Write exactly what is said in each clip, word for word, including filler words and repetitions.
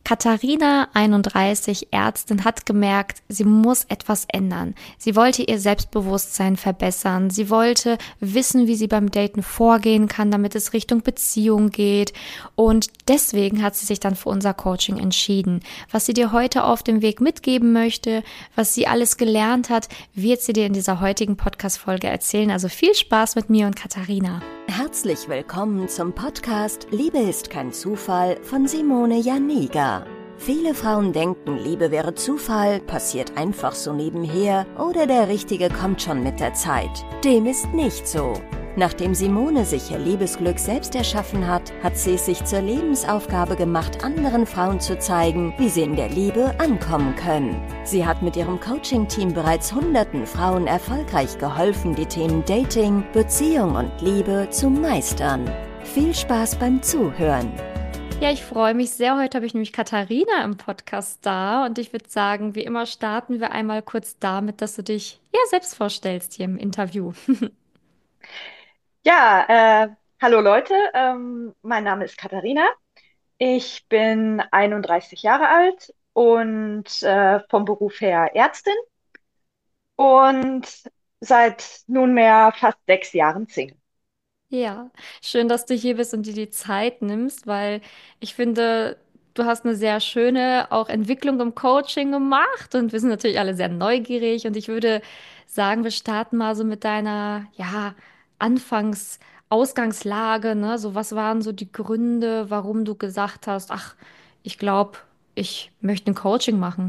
Katharina, einunddreißig, Ärztin, hat gemerkt, sie muss etwas ändern. Sie wollte ihr Selbstbewusstsein verbessern. Sie wollte wissen, wie sie beim Daten vorgehen kann, damit es Richtung Beziehung geht. Und deswegen hat sie sich dann für unser Coaching entschieden. Was sie dir heute auf dem Weg mitgeben möchte, was sie alles gelernt hat, wird sie dir in dieser heutigen Podcast-Folge erzählen. Also viel Spaß mit mir und Katharina. Herzlich willkommen zum Podcast Liebe ist kein Zufall von Simone Janiga. Viele Frauen denken, Liebe wäre Zufall, passiert einfach so nebenher oder der Richtige kommt schon mit der Zeit. Dem ist nicht so. Nachdem Simone sich ihr Liebesglück selbst erschaffen hat, hat sie es sich zur Lebensaufgabe gemacht, anderen Frauen zu zeigen, wie sie in der Liebe ankommen können. Sie hat mit ihrem Coaching-Team bereits hunderten Frauen erfolgreich geholfen, die Themen Dating, Beziehung und Liebe zu meistern. Viel Spaß beim Zuhören! Ja, ich freue mich sehr. Heute habe ich nämlich Katharina im Podcast da und ich würde sagen, wie immer starten wir einmal kurz damit, dass du dich ja selbst vorstellst hier im Interview. Ja, äh, hallo Leute, ähm, mein Name ist Katharina. Ich bin einunddreißig Jahre alt und äh, vom Beruf her Ärztin und seit nunmehr fast sechs Jahren Single. Ja, schön, dass du hier bist und dir die Zeit nimmst, weil ich finde, du hast eine sehr schöne auch Entwicklung im Coaching gemacht und wir sind natürlich alle sehr neugierig und ich würde sagen, wir starten mal so mit deiner, ja, Anfangs Ausgangslage, ne? So, was waren so die Gründe, warum du gesagt hast, ach, ich glaube, ich möchte ein Coaching machen.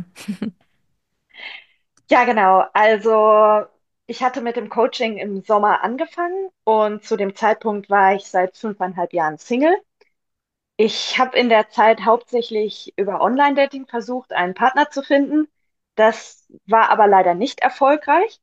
Ja, genau. Also ich hatte mit dem Coaching im Sommer angefangen und zu dem Zeitpunkt war ich seit fünfeinhalb Jahren Single. Ich habe in der Zeit hauptsächlich über Online-Dating versucht, einen Partner zu finden. Das war aber leider nicht erfolgreich.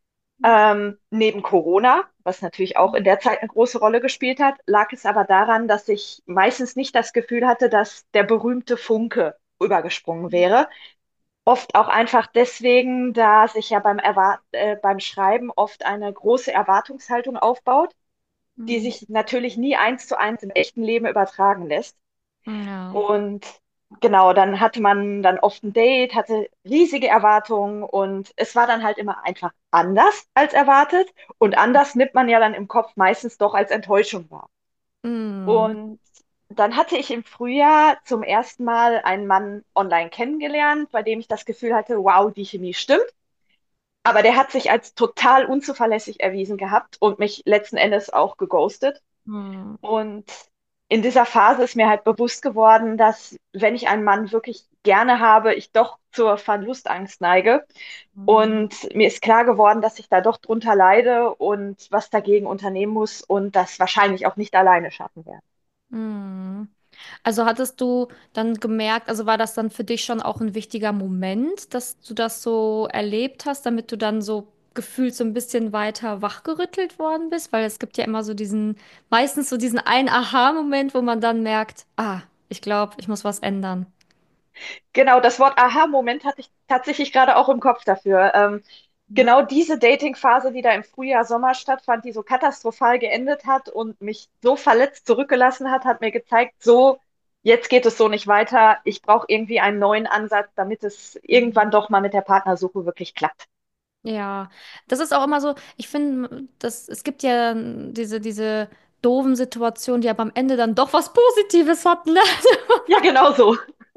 Ähm, neben Corona, was natürlich auch in der Zeit eine große Rolle gespielt hat, lag es aber daran, dass ich meistens nicht das Gefühl hatte, dass der berühmte Funke übergesprungen wäre. Oft auch einfach deswegen, da sich ja beim, Erwart äh, beim Schreiben oft eine große Erwartungshaltung aufbaut, die Mhm. sich natürlich nie eins zu eins im echten Leben übertragen lässt. Ja. Und genau, dann hatte man dann oft ein Date, hatte riesige Erwartungen und es war dann halt immer einfach anders als erwartet. Und anders nimmt man ja dann im Kopf meistens doch als Enttäuschung wahr. Mhm. Und dann hatte ich im Frühjahr zum ersten Mal einen Mann online kennengelernt, bei dem ich das Gefühl hatte, wow, die Chemie stimmt. Aber der hat sich als total unzuverlässig erwiesen gehabt und mich letzten Endes auch geghostet. Mhm. Und in dieser Phase ist mir halt bewusst geworden, dass wenn ich einen Mann wirklich gerne habe, ich doch zur Verlustangst neige. Mhm. Und mir ist klar geworden, dass ich da doch drunter leide und was dagegen unternehmen muss und das wahrscheinlich auch nicht alleine schaffen werde. Mhm. Also hattest du dann gemerkt, also war das dann für dich schon auch ein wichtiger Moment, dass du das so erlebt hast, damit du dann so gefühlt so ein bisschen weiter wachgerüttelt worden bist? Weil es gibt ja immer so diesen, meistens so diesen einen Aha-Moment, wo man dann merkt, ah, ich glaube, ich muss was ändern. Genau, das Wort Aha-Moment hatte ich tatsächlich gerade auch im Kopf dafür. Ähm, genau diese Dating-Phase, die da im Frühjahr, Sommer stattfand, die so katastrophal geendet hat und mich so verletzt zurückgelassen hat, hat mir gezeigt, so, jetzt geht es so nicht weiter. Ich brauche irgendwie einen neuen Ansatz, damit es irgendwann doch mal mit der Partnersuche wirklich klappt. Ja, das ist auch immer so, ich finde, dass es gibt ja diese, diese doofen Situationen, die aber am Ende dann doch was Positives hatten, ne? Ja, genau so.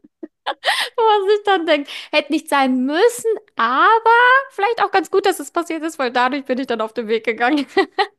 Wo man sich dann denkt, hätte nicht sein müssen, aber vielleicht auch ganz gut, dass es passiert ist, weil dadurch bin ich dann auf den Weg gegangen.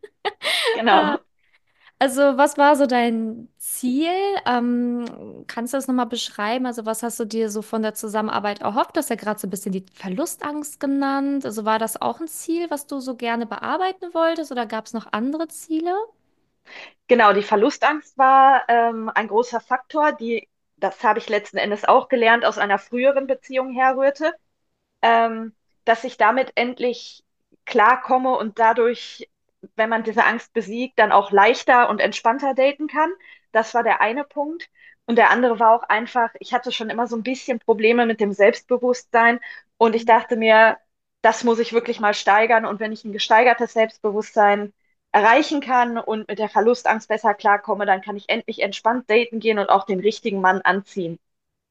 Äh, Genau. Also, was war so dein Ziel? Ähm, kannst du das nochmal beschreiben? Also, was hast du dir so von der Zusammenarbeit erhofft? Du hast ja gerade so ein bisschen die Verlustangst genannt. Also, war das auch ein Ziel, was du so gerne bearbeiten wolltest, oder gab es noch andere Ziele? Genau, die Verlustangst war ähm, ein großer Faktor, die, das habe ich letzten Endes auch gelernt, aus einer früheren Beziehung herrührte. ähm, dass ich damit endlich klarkomme und dadurch, wenn man diese Angst besiegt, dann auch leichter und entspannter daten kann. Das war der eine Punkt. Und der andere war auch einfach, ich hatte schon immer so ein bisschen Probleme mit dem Selbstbewusstsein und ich dachte mir, das muss ich wirklich mal steigern. Und wenn ich ein gesteigertes Selbstbewusstsein erreichen kann und mit der Verlustangst besser klarkomme, dann kann ich endlich entspannt daten gehen und auch den richtigen Mann anziehen.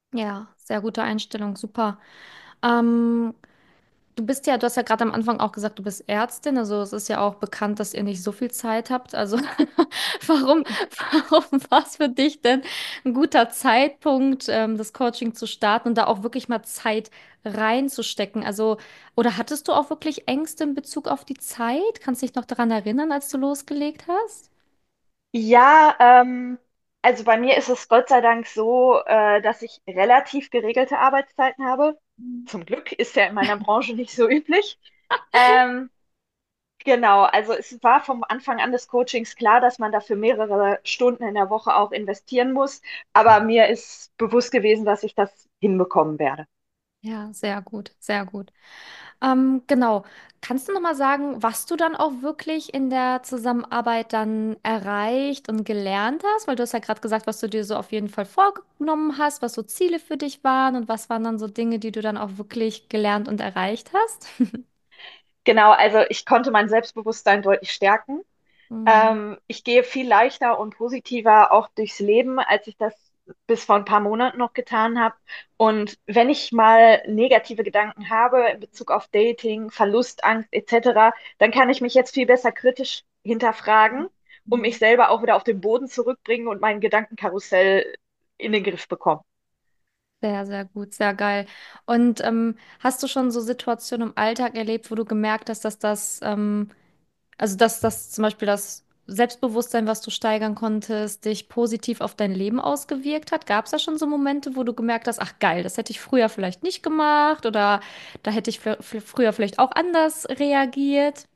Ja, sehr gute Einstellung, super. Ähm, Du bist ja, du hast ja gerade am Anfang auch gesagt, du bist Ärztin, also es ist ja auch bekannt, dass ihr nicht so viel Zeit habt. Also warum, warum war es für dich denn ein guter Zeitpunkt, ähm, das Coaching zu starten und da auch wirklich mal Zeit reinzustecken? Also, oder hattest du auch wirklich Ängste in Bezug auf die Zeit? Kannst du dich noch daran erinnern, als du losgelegt hast? Ja, ähm, also bei mir ist es Gott sei Dank so, äh, dass ich relativ geregelte Arbeitszeiten habe. Zum Glück ist ja in meiner Branche nicht so üblich. Ähm, genau, also es war vom Anfang an des Coachings klar, dass man dafür mehrere Stunden in der Woche auch investieren muss. Aber mir ist bewusst gewesen, dass ich das hinbekommen werde. Ja, sehr gut, sehr gut. Ähm, genau. Kannst du noch mal sagen, was du dann auch wirklich in der Zusammenarbeit dann erreicht und gelernt hast? Weil du hast ja gerade gesagt, was du dir so auf jeden Fall vorgenommen hast, was so Ziele für dich waren und was waren dann so Dinge, die du dann auch wirklich gelernt und erreicht hast? Genau, also ich konnte mein Selbstbewusstsein deutlich stärken. Mhm. Ähm, ich gehe viel leichter und positiver auch durchs Leben, als ich das bis vor ein paar Monaten noch getan habe. Und wenn ich mal negative Gedanken habe in Bezug auf Dating, Verlustangst et cetera, dann kann ich mich jetzt viel besser kritisch hinterfragen und mich Mhm. selber auch wieder auf den Boden zurückbringen und mein Gedankenkarussell in den Griff bekommen. Sehr, sehr gut, sehr geil. Und ähm, hast du schon so Situationen im Alltag erlebt, wo du gemerkt hast, dass das ähm, also, dass das zum Beispiel das Selbstbewusstsein, was du steigern konntest, dich positiv auf dein Leben ausgewirkt hat? Gab es da schon so Momente, wo du gemerkt hast, ach geil, das hätte ich früher vielleicht nicht gemacht oder da hätte ich fr fr- früher vielleicht auch anders reagiert?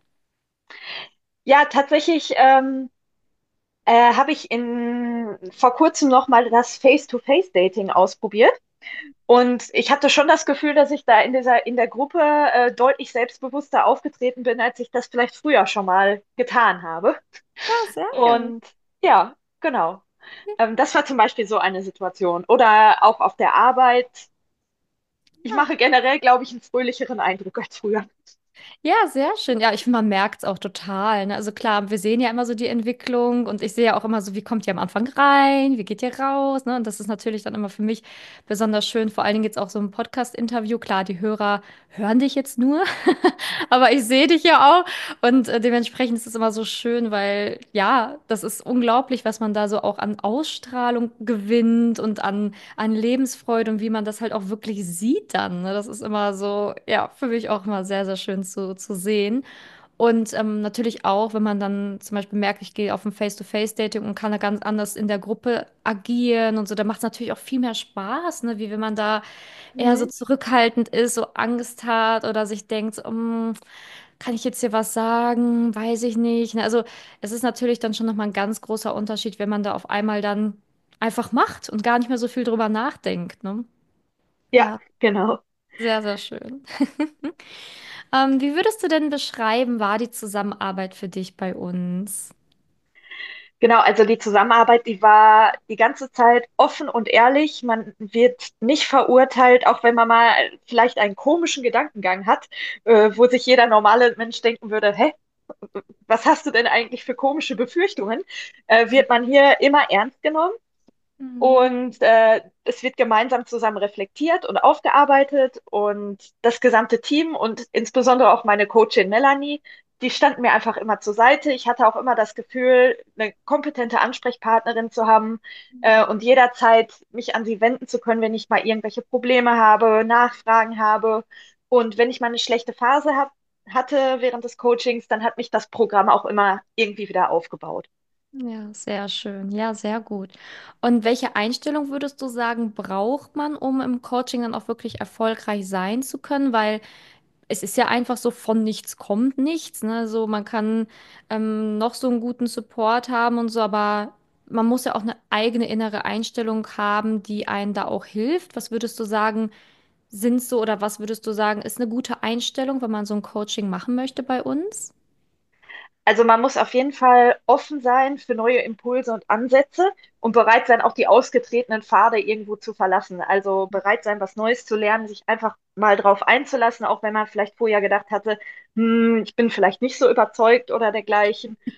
Ja, tatsächlich ähm, äh, habe ich in, vor kurzem noch mal das Face-to-Face-Dating ausprobiert. Und ich hatte schon das Gefühl, dass ich da in dieser, in der Gruppe äh, deutlich selbstbewusster aufgetreten bin, als ich das vielleicht früher schon mal getan habe. Ja, sehr geil. Und ja, genau. Ähm, das war zum Beispiel so eine Situation. Oder auch auf der Arbeit. Ich Ja. mache generell, glaube ich, einen fröhlicheren Eindruck als früher. Ja, sehr schön. Ja, ich finde, man merkt es auch total. Ne? Also klar, wir sehen ja immer so die Entwicklung und ich sehe ja auch immer so, wie kommt ihr am Anfang rein, wie geht ihr raus, ne? Und das ist natürlich dann immer für mich besonders schön. Vor allen Dingen jetzt auch so ein Podcast-Interview. Klar, die Hörer hören dich jetzt nur, aber ich sehe dich ja auch und äh, dementsprechend ist es immer so schön, weil ja, das ist unglaublich, was man da so auch an Ausstrahlung gewinnt und an, an Lebensfreude und wie man das halt auch wirklich sieht dann. Ne? Das ist immer so, ja, für mich auch immer sehr, sehr schön zu, zu sehen. Und ähm, natürlich auch, wenn man dann zum Beispiel merkt, ich gehe auf ein Face-to-Face-Dating und kann da ganz anders in der Gruppe agieren und so, da macht es natürlich auch viel mehr Spaß, ne? Wie wenn man da eher so Mhm. zurückhaltend ist, so Angst hat oder sich denkt, so, "Mm, kann ich jetzt hier was sagen? Weiß ich nicht." Ne? Also es ist natürlich dann schon nochmal ein ganz großer Unterschied, wenn man da auf einmal dann einfach macht und gar nicht mehr so viel drüber nachdenkt, ne? Ja, Ja, genau. sehr, sehr schön. Ähm, wie würdest du denn beschreiben, war die Zusammenarbeit für dich bei uns? Genau, also die Zusammenarbeit, die war die ganze Zeit offen und ehrlich. Man wird nicht verurteilt, auch wenn man mal vielleicht einen komischen Gedankengang hat, äh, wo sich jeder normale Mensch denken würde, hä, was hast du denn eigentlich für komische Befürchtungen? Äh, wird man hier immer ernst genommen Mhm. und äh, es wird gemeinsam zusammen reflektiert und aufgearbeitet und das gesamte Team und insbesondere auch meine Coachin Melanie, die standen mir einfach immer zur Seite. Ich hatte auch immer das Gefühl, eine kompetente Ansprechpartnerin zu haben äh, und jederzeit mich an sie wenden zu können, wenn ich mal irgendwelche Probleme habe, Nachfragen habe. Und wenn ich mal eine schlechte Phase hab, hatte während des Coachings, dann hat mich das Programm auch immer irgendwie wieder aufgebaut. Ja, sehr schön. Ja, sehr gut. Und welche Einstellung würdest du sagen, braucht man, um im Coaching dann auch wirklich erfolgreich sein zu können? Weil es ist ja einfach so, von nichts kommt nichts, ne? So, man kann ähm, noch so einen guten Support haben und so, aber man muss ja auch eine eigene innere Einstellung haben, die einen da auch hilft. Was würdest du sagen, sind so oder was würdest du sagen, ist eine gute Einstellung, wenn man so ein Coaching machen möchte bei uns? Also man muss auf jeden Fall offen sein für neue Impulse und Ansätze und bereit sein, auch die ausgetretenen Pfade irgendwo zu verlassen. Also bereit sein, was Neues zu lernen, sich einfach mal drauf einzulassen, auch wenn man vielleicht vorher gedacht hatte, hm, ich bin vielleicht nicht so überzeugt oder dergleichen.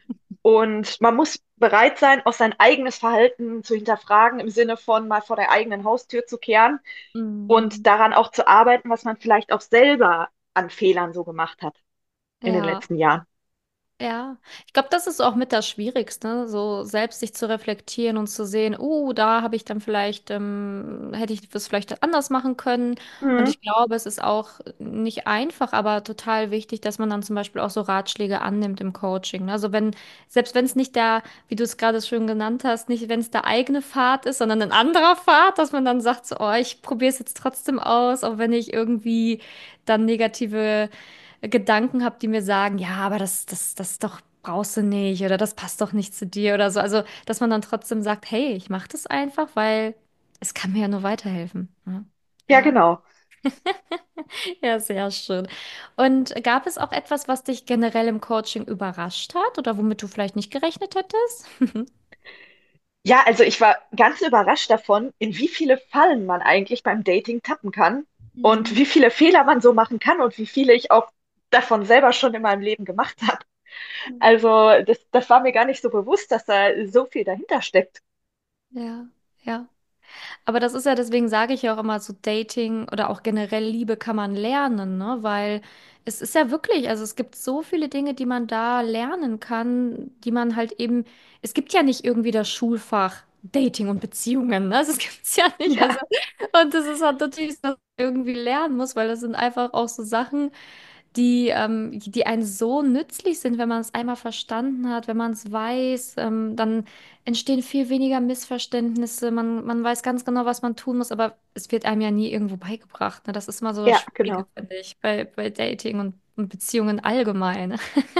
Und man muss bereit sein, auch sein eigenes Verhalten zu hinterfragen, im Sinne von mal vor der eigenen Haustür zu kehren und Mhm. daran auch zu arbeiten, was man vielleicht auch selber an Fehlern so gemacht hat in den Ja. letzten Jahren. Ja, ich glaube, das ist auch mit das Schwierigste, so selbst sich zu reflektieren und zu sehen, uh, da habe ich dann vielleicht, ähm, hätte ich das vielleicht anders machen können. Und Mhm. ich glaube, es ist auch nicht einfach, aber total wichtig, dass man dann zum Beispiel auch so Ratschläge annimmt im Coaching. Also wenn, selbst wenn es nicht der, wie du es gerade schön genannt hast, nicht, wenn es der eigene Pfad ist, sondern ein anderer Pfad, dass man dann sagt, so, oh, ich probiere es jetzt trotzdem aus, auch wenn ich irgendwie dann negative Gedanken habe, die mir sagen, ja, aber das, das, das doch brauchst du nicht oder das passt doch nicht zu dir oder so. Also, dass man dann trotzdem sagt, hey, ich mache das einfach, weil es kann mir ja nur weiterhelfen. Ja, Ja, ja, genau. ja, sehr schön. Und gab es auch etwas, was dich generell im Coaching überrascht hat oder womit du vielleicht nicht gerechnet hättest? Ja, also ich war ganz überrascht davon, in wie viele Fallen man eigentlich beim Dating tappen kann und Mhm. wie viele Fehler man so machen kann und wie viele ich auch davon selber schon in meinem Leben gemacht habe. Also das, das war mir gar nicht so bewusst, dass da so viel dahinter steckt. Ja, ja. Aber das ist ja, deswegen sage ich ja auch immer, so Dating oder auch generell Liebe kann man lernen, ne? Weil es ist ja wirklich, also es gibt so viele Dinge, die man da lernen kann, die man halt eben, es gibt ja nicht irgendwie das Schulfach Dating und Beziehungen, ne? Also, das gibt's ja nicht. Also, Ja, und das ist halt natürlich, so, dass man irgendwie lernen muss, weil das sind einfach auch so Sachen, die, ähm, die einem so nützlich sind, wenn man es einmal verstanden hat, wenn man es weiß, ähm, dann entstehen viel weniger Missverständnisse. Man, man weiß ganz genau, was man tun muss, aber es wird einem ja nie irgendwo beigebracht. Ne? Das ist mal so das ja, Schwierige, genau. finde ich, bei, bei Dating und, und Beziehungen allgemein.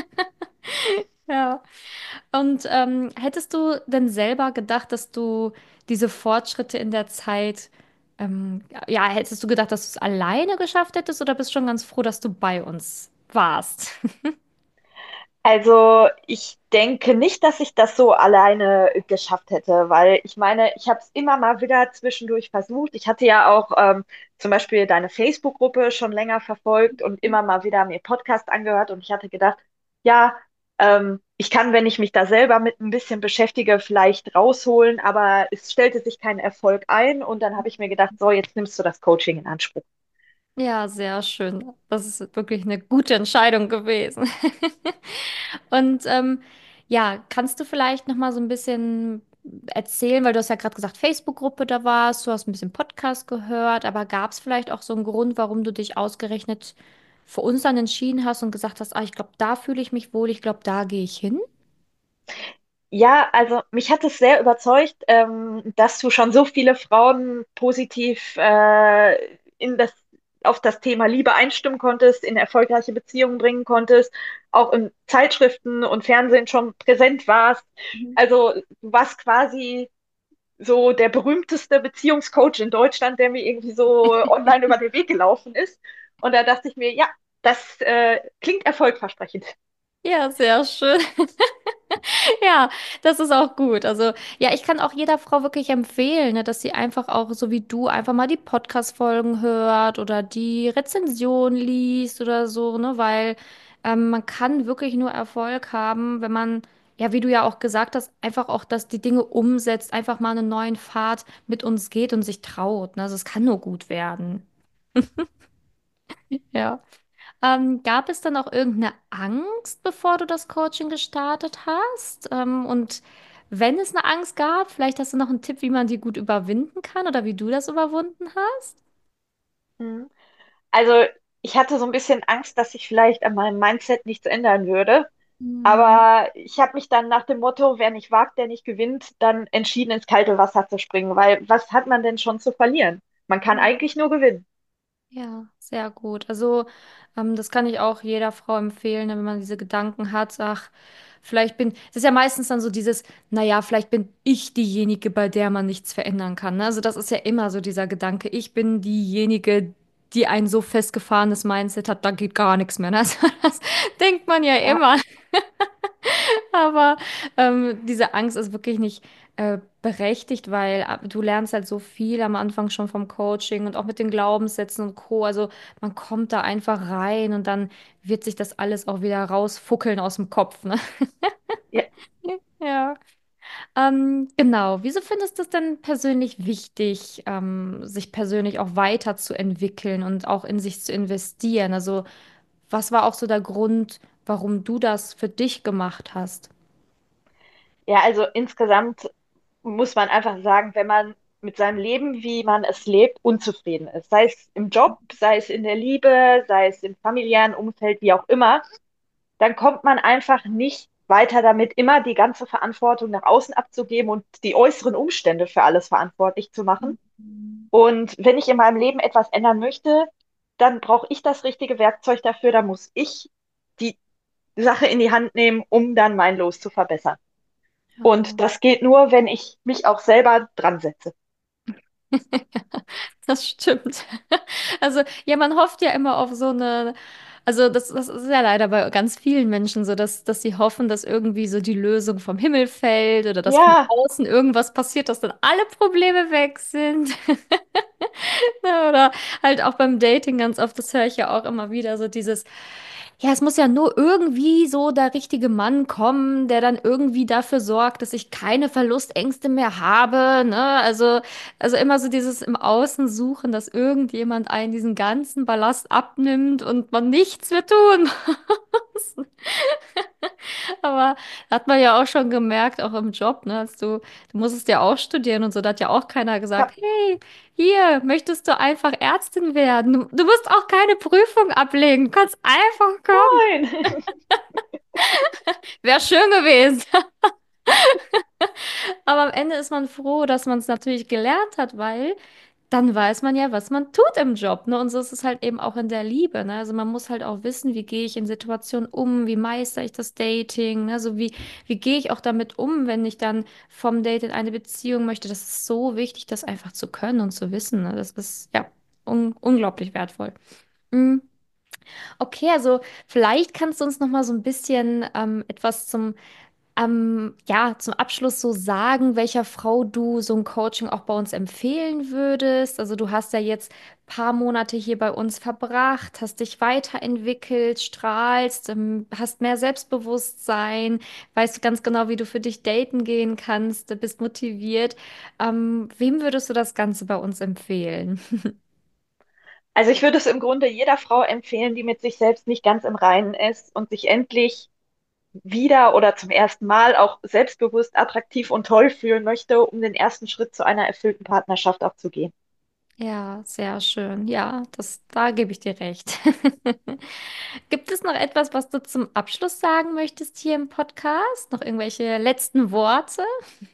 Ja. Und ähm, hättest du denn selber gedacht, dass du diese Fortschritte in der Zeit, ähm, ja, hättest du gedacht, dass du es alleine geschafft hättest oder bist schon ganz froh, dass du bei uns warst? Also ich denke nicht, dass ich das so alleine geschafft hätte, weil ich meine, ich habe es immer mal wieder zwischendurch versucht. Ich hatte ja auch ähm, zum Beispiel deine Facebook-Gruppe schon länger verfolgt und immer mal wieder mir Podcast angehört und ich hatte gedacht, ja, ähm, ich kann, wenn ich mich da selber mit ein bisschen beschäftige, vielleicht rausholen, aber es stellte sich kein Erfolg ein und dann habe ich mir gedacht, so, jetzt nimmst du das Coaching in Anspruch. Ja, sehr schön. Das ist wirklich eine gute Entscheidung gewesen. Und ähm, ja, kannst du vielleicht noch mal so ein bisschen erzählen, weil du hast ja gerade gesagt, Facebook-Gruppe da warst, du hast ein bisschen Podcast gehört, aber gab es vielleicht auch so einen Grund, warum du dich ausgerechnet für uns dann entschieden hast und gesagt hast, ah, ich glaube, da fühle ich mich wohl, ich glaube, da gehe ich hin? Ja, also mich hat es sehr überzeugt, ähm, dass du schon so viele Frauen positiv äh, in das, auf das Thema Liebe einstimmen konntest, in erfolgreiche Beziehungen bringen konntest, auch in Zeitschriften und Fernsehen schon präsent warst. Mhm. Also du warst quasi so der berühmteste Beziehungscoach in Deutschland, der mir irgendwie so online über den Weg gelaufen ist. Und da dachte ich mir, ja, das äh, klingt erfolgversprechend. Ja, sehr schön. Ja, das ist auch gut. Also, ja, ich kann auch jeder Frau wirklich empfehlen, ne, dass sie einfach auch, so wie du, einfach mal die Podcast-Folgen hört oder die Rezension liest oder so, ne, weil ähm, man kann wirklich nur Erfolg haben, wenn man, ja, wie du ja auch gesagt hast, einfach auch, dass die Dinge umsetzt, einfach mal einen neuen Pfad mit uns geht und sich traut. Ne? Also, es kann nur gut werden. Ja. Ähm, gab es dann auch irgendeine Angst, bevor du das Coaching gestartet hast? Ähm, und wenn es eine Angst gab, vielleicht hast du noch einen Tipp, wie man die gut überwinden kann oder wie du das überwunden hast? Mhm. Also ich hatte so ein bisschen Angst, dass sich vielleicht an meinem Mindset nichts ändern würde. Hm. Aber ich habe mich dann nach dem Motto, wer nicht wagt, der nicht gewinnt, dann entschieden, ins kalte Wasser zu springen. Weil was hat man denn schon zu verlieren? Man kann Ja, eigentlich nur gewinnen. ja, sehr gut. Also, ähm, das kann ich auch jeder Frau empfehlen, ne, wenn man diese Gedanken hat, ach, vielleicht bin, das ist ja meistens dann so dieses, naja, vielleicht bin ich diejenige, bei der man nichts verändern kann. Ne? Also, das ist ja immer so dieser Gedanke, ich bin diejenige, die ein so festgefahrenes Mindset hat, da geht gar nichts mehr. Ne? Also, das denkt man ja Ja, immer. Aber ähm, diese Angst ist wirklich nicht äh, berechtigt, weil äh, du lernst halt so viel am Anfang schon vom Coaching und auch mit den Glaubenssätzen und Co. Also man kommt da einfach rein und dann wird sich das alles auch wieder rausfuckeln aus dem Kopf, ne? Ja, Ja. Ähm, genau. Wieso findest du es denn persönlich wichtig, ähm, sich persönlich auch weiterzuentwickeln und auch in sich zu investieren? Also, was war auch so der Grund, warum du das für dich gemacht hast? ja, also insgesamt muss man einfach sagen, wenn man mit seinem Leben, wie man es lebt, unzufrieden ist, sei es im Job, sei es in der Liebe, sei es im familiären Umfeld, wie auch immer, dann kommt man einfach nicht weiter damit, immer die ganze Verantwortung nach außen abzugeben und die äußeren Umstände für alles verantwortlich zu machen. Mhm. Und wenn ich in meinem Leben etwas ändern möchte, dann brauche ich das richtige Werkzeug dafür, da muss ich die Sache in die Hand nehmen, um dann mein Los zu verbessern. Und Ja. das geht nur, wenn ich mich auch selber dran setze. Das stimmt. Also, ja, man hofft ja immer auf so eine, also das, das ist ja leider bei ganz vielen Menschen so, dass, dass sie hoffen, dass irgendwie so die Lösung vom Himmel fällt oder dass von Ja, außen irgendwas passiert, dass dann alle Probleme weg sind. Ja, oder halt auch beim Dating ganz oft, das höre ich ja auch immer wieder, so dieses, ja, es muss ja nur irgendwie so der richtige Mann kommen, der dann irgendwie dafür sorgt, dass ich keine Verlustängste mehr habe, ne? Also, also immer so dieses im Außen suchen, dass irgendjemand einen diesen ganzen Ballast abnimmt und man nichts mehr tun muss. Aber hat man ja auch schon gemerkt, auch im Job, ne? Als du, du musstest ja auch studieren und so, da hat ja auch keiner ja, gesagt, hey, hier, möchtest du einfach Ärztin werden? Du, du musst auch keine Prüfung ablegen, du kannst einfach kommen. nein. Wäre schön gewesen. Aber am Ende ist man froh, dass man es natürlich gelernt hat, weil dann weiß man ja, was man tut im Job, ne? Und so ist es halt eben auch in der Liebe, ne? Also man muss halt auch wissen, wie gehe ich in Situationen um, wie meistere ich das Dating, ne? Also wie, wie gehe ich auch damit um, wenn ich dann vom Date in eine Beziehung möchte. Das ist so wichtig, das einfach zu können und zu wissen, ne? Das ist ja un unglaublich wertvoll. Mm. Okay, also vielleicht kannst du uns noch mal so ein bisschen ähm, etwas zum ähm, ja, zum Abschluss so sagen, welcher Frau du so ein Coaching auch bei uns empfehlen würdest. Also du hast ja jetzt ein paar Monate hier bei uns verbracht, hast dich weiterentwickelt, strahlst, ähm, hast mehr Selbstbewusstsein, weißt ganz genau, wie du für dich daten gehen kannst, bist motiviert. Ähm, wem würdest du das Ganze bei uns empfehlen? Also ich würde es im Grunde jeder Frau empfehlen, die mit sich selbst nicht ganz im Reinen ist und sich endlich wieder oder zum ersten Mal auch selbstbewusst, attraktiv und toll fühlen möchte, um den ersten Schritt zu einer erfüllten Partnerschaft auch zu gehen. Ja, sehr schön. Ja, das, da gebe ich dir recht. Gibt es noch etwas, was du zum Abschluss sagen möchtest hier im Podcast? Noch irgendwelche letzten Worte?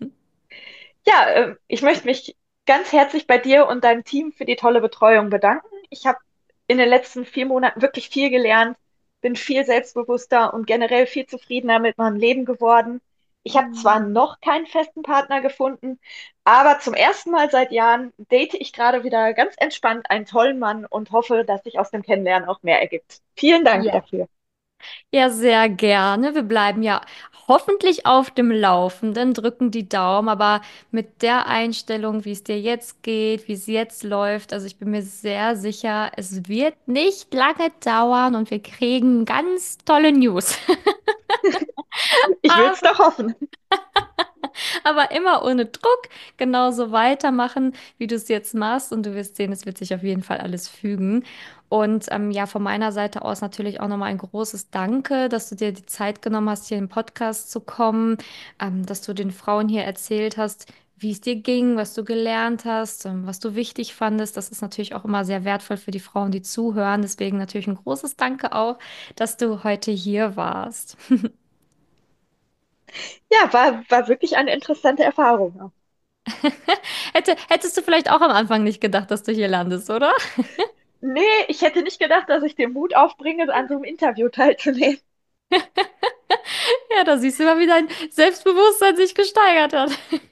Ja, äh, ich möchte mich ganz herzlich bei dir und deinem Team für die tolle Betreuung bedanken. Ich habe in den letzten vier Monaten wirklich viel gelernt, bin viel selbstbewusster und generell viel zufriedener mit meinem Leben geworden. Ich habe zwar noch keinen festen Partner gefunden, aber zum ersten Mal seit Jahren date ich gerade wieder ganz entspannt einen tollen Mann und hoffe, dass sich aus dem Kennenlernen auch mehr ergibt. Vielen Dank Ja. dafür. Ja, sehr gerne. Wir bleiben ja hoffentlich auf dem Laufenden, drücken die Daumen, aber mit der Einstellung, wie es dir jetzt geht, wie es jetzt läuft, also ich bin mir sehr sicher, es wird nicht lange dauern und wir kriegen ganz tolle News. Ich will es doch hoffen. Aber immer ohne Druck, genauso weitermachen, wie du es jetzt machst. Und du wirst sehen, es wird sich auf jeden Fall alles fügen. Und ähm, ja, von meiner Seite aus natürlich auch nochmal ein großes Danke, dass du dir die Zeit genommen hast, hier im Podcast zu kommen, ähm, dass du den Frauen hier erzählt hast, wie es dir ging, was du gelernt hast, ähm, was du wichtig fandest. Das ist natürlich auch immer sehr wertvoll für die Frauen, die zuhören. Deswegen natürlich ein großes Danke auch, dass du heute hier warst. Ja, war, war wirklich eine interessante Erfahrung. Hätte, hättest du vielleicht auch am Anfang nicht gedacht, dass du hier landest, oder? Nee, ich hätte nicht gedacht, dass ich den Mut aufbringe, an so einem Interview teilzunehmen. Ja, da siehst du mal, wie dein Selbstbewusstsein sich gesteigert hat.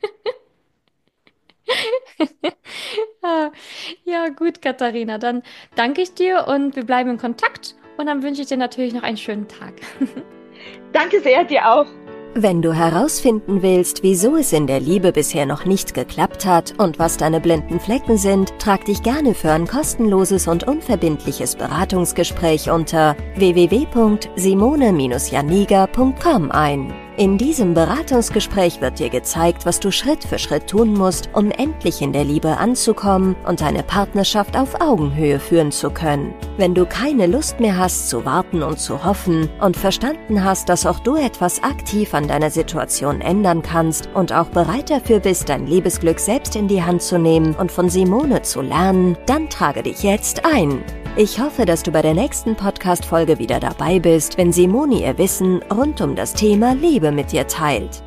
Ah, ja, gut, Katharina. Dann danke ich dir und wir bleiben in Kontakt. Und dann wünsche ich dir natürlich noch einen schönen Tag. Danke sehr, dir auch. Wenn du herausfinden willst, wieso es in der Liebe bisher noch nicht geklappt hat und was deine blinden Flecken sind, trag dich gerne für ein kostenloses und unverbindliches Beratungsgespräch unter w w w punkt simone Bindestrich janiga punkt com ein. In diesem Beratungsgespräch wird dir gezeigt, was du Schritt für Schritt tun musst, um endlich in der Liebe anzukommen und deine Partnerschaft auf Augenhöhe führen zu können. Wenn du keine Lust mehr hast zu warten und zu hoffen und verstanden hast, dass auch du etwas aktiv an deiner Situation ändern kannst und auch bereit dafür bist, dein Liebesglück selbst in die Hand zu nehmen und von Simone zu lernen, dann trage dich jetzt ein. Ich hoffe, dass du bei der nächsten Podcast-Folge wieder dabei bist, wenn Simone ihr Wissen rund um das Thema Liebe mit dir teilt.